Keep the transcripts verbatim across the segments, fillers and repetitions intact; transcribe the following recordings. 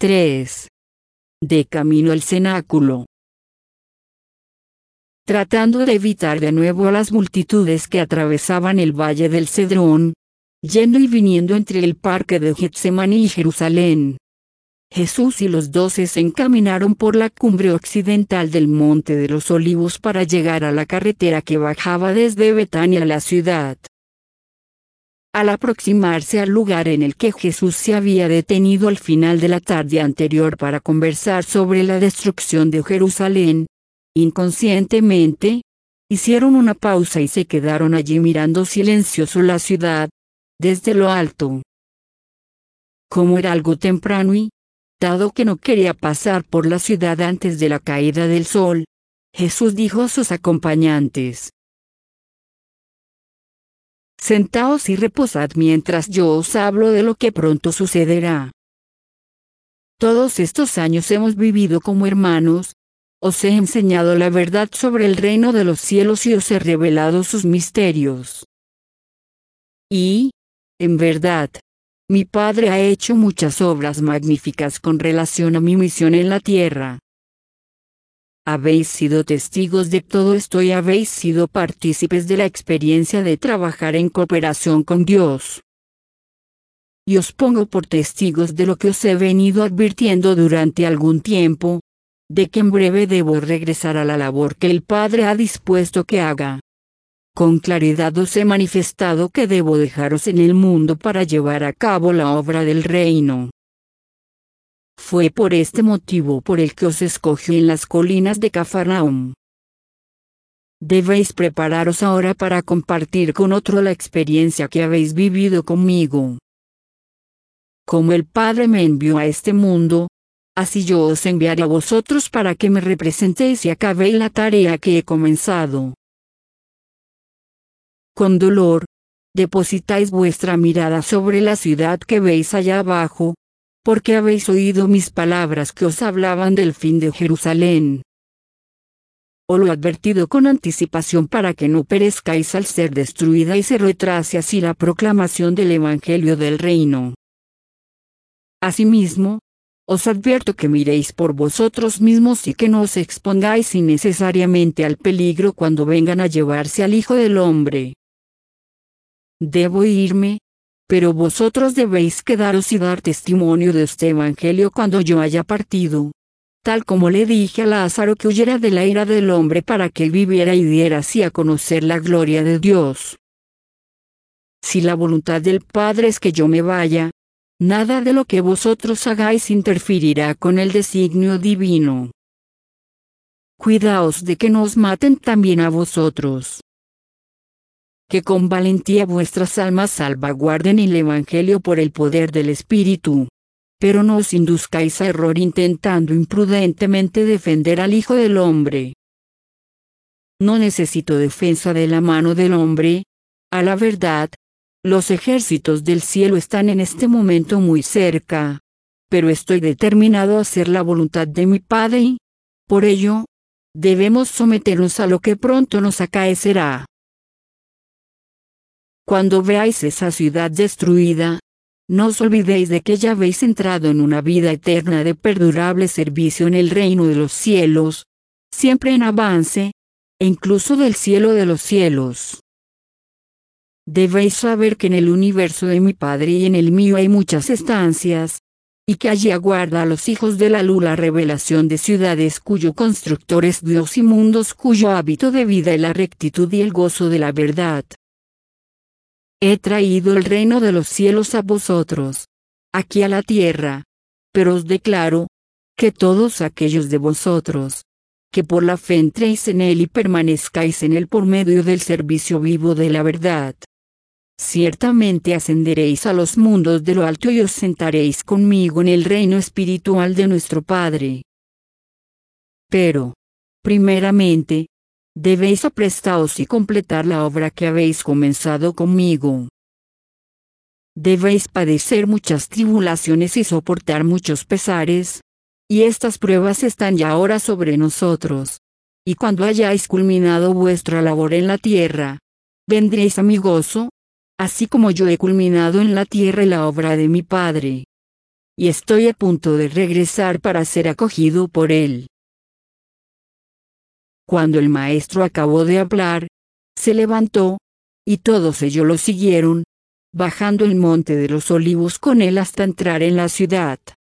tres. De camino al cenáculo. Tratando de evitar de nuevo a las multitudes que atravesaban el valle del Cedrón, yendo y viniendo entre el parque de Getsemaní y Jerusalén, Jesús y los doce se encaminaron por la cumbre occidental del Monte de los Olivos para llegar a la carretera que bajaba desde Betania a la ciudad. Al aproximarse al lugar en el que Jesús se había detenido al final de la tarde anterior para conversar sobre la destrucción de Jerusalén, inconscientemente, hicieron una pausa y se quedaron allí mirando silencioso la ciudad, desde lo alto. Como era algo temprano y, dado que no quería pasar por la ciudad antes de la caída del sol, Jesús dijo a sus acompañantes: Sentaos y reposad mientras yo os hablo de lo que pronto sucederá. Todos estos años hemos vivido como hermanos, os he enseñado la verdad sobre el reino de los cielos y os he revelado sus misterios. Y, en verdad, mi Padre ha hecho muchas obras magníficas con relación a mi misión en la tierra. Habéis sido testigos de todo esto y habéis sido partícipes de la experiencia de trabajar en cooperación con Dios. Y os pongo por testigos de lo que os he venido advirtiendo durante algún tiempo, de que en breve debo regresar a la labor que el Padre ha dispuesto que haga. Con claridad os he manifestado que debo dejaros en el mundo para llevar a cabo la obra del reino. Fue por este motivo por el que os escogí en las colinas de Cafarnaúm. Debéis prepararos ahora para compartir con otro la experiencia que habéis vivido conmigo. Como el Padre me envió a este mundo, así yo os enviaré a vosotros para que me representéis y acabéis la tarea que he comenzado. Con dolor, depositáis vuestra mirada sobre la ciudad que veis allá abajo, porque habéis oído mis palabras que os hablaban del fin de Jerusalén. Os lo he advertido con anticipación para que no perezcáis al ser destruida y se retrase así la proclamación del Evangelio del Reino. Asimismo, os advierto que miréis por vosotros mismos y que no os expongáis innecesariamente al peligro cuando vengan a llevarse al Hijo del Hombre. Debo irme, pero vosotros debéis quedaros y dar testimonio de este Evangelio cuando yo haya partido, tal como le dije a Lázaro que huyera de la ira del hombre para que viviera y diera así a conocer la gloria de Dios. Si la voluntad del Padre es que yo me vaya, nada de lo que vosotros hagáis interferirá con el designio divino. Cuidaos de que no os maten también a vosotros. Que con valentía vuestras almas salvaguarden el Evangelio por el poder del Espíritu. Pero no os induzcáis a error intentando imprudentemente defender al Hijo del Hombre. No necesito defensa de la mano del hombre. A la verdad, los ejércitos del cielo están en este momento muy cerca. Pero estoy determinado a hacer la voluntad de mi Padre y, por ello, debemos someternos a lo que pronto nos acaecerá. Cuando veáis esa ciudad destruida, no os olvidéis de que ya habéis entrado en una vida eterna de perdurable servicio en el reino de los cielos, siempre en avance, e incluso del cielo de los cielos. Debéis saber que en el universo de mi Padre y en el mío hay muchas estancias, y que allí aguarda a los hijos de la luz la revelación de ciudades cuyo constructor es Dios y mundos cuyo hábito de vida es la rectitud y el gozo de la verdad. He traído el reino de los cielos a vosotros, aquí a la tierra, pero os declaro, que todos aquellos de vosotros, que por la fe entréis en él y permanezcáis en él por medio del servicio vivo de la verdad, ciertamente ascenderéis a los mundos de lo alto y os sentaréis conmigo en el reino espiritual de nuestro Padre. Pero, primeramente, debéis aprestaos y completar la obra que habéis comenzado conmigo. Debéis padecer muchas tribulaciones y soportar muchos pesares, y estas pruebas están ya ahora sobre nosotros. Y cuando hayáis culminado vuestra labor en la tierra, vendréis a mi gozo, así como yo he culminado en la tierra la obra de mi Padre. y estoy a punto de regresar para ser acogido por él. Cuando el maestro acabó de hablar, se levantó, y todos ellos lo siguieron, bajando el monte de los olivos con él hasta entrar en la ciudad.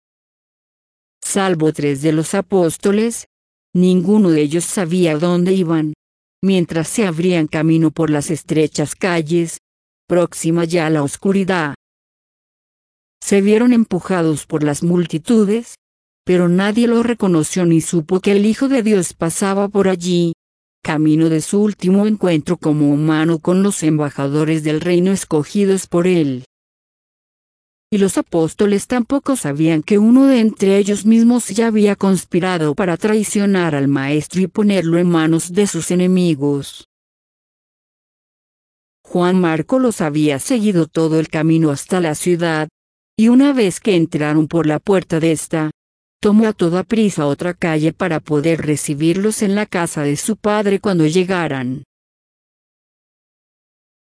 Salvo tres de los apóstoles, ninguno de ellos sabía dónde iban, mientras se abrían camino por las estrechas calles, próxima ya a la oscuridad. Se vieron empujados por las multitudes, pero nadie lo reconoció ni supo que el Hijo de Dios pasaba por allí, camino de su último encuentro como humano con los embajadores del reino escogidos por él. Y los apóstoles tampoco sabían que uno de entre ellos mismos ya había conspirado para traicionar al Maestro y ponerlo en manos de sus enemigos. Juan Marco los había seguido todo el camino hasta la ciudad, y una vez que entraron por la puerta de esta, tomó a toda prisa otra calle para poder recibirlos en la casa de su padre cuando llegaran.